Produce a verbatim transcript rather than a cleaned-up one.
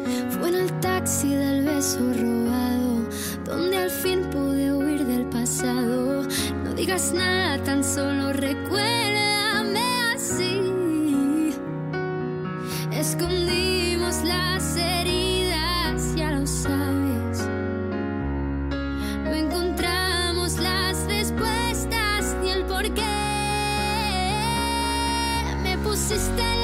Fue en el taxi del beso robado, donde al fin pude huir del pasado. No digas nada, tan solo recuérdame así. Escondimos las heridas, ya lo sabes. No encontramos las respuestas ni el porqué. Me pusiste